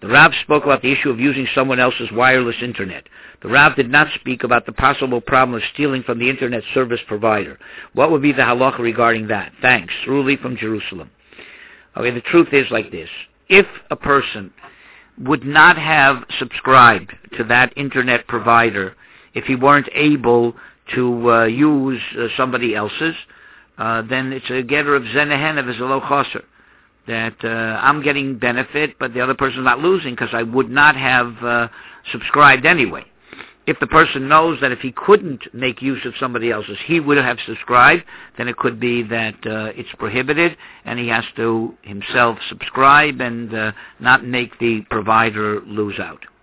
The Rav spoke about the issue of using someone else's wireless internet. The Rav did not speak about the possible problem of stealing from the internet service provider. What would be the halacha regarding that? Thanks. Ruli from Jerusalem. Okay, the truth is like this. If a person would not have subscribed to that internet provider if he weren't able to use somebody else's, then it's a getter of zenehen of lo chaser. That I'm getting benefit, but the other person's not losing because I would not have subscribed anyway. If the person knows that if he couldn't make use of somebody else's, he would have subscribed, then it could be that it's prohibited, and he has to himself subscribe and not make the provider lose out.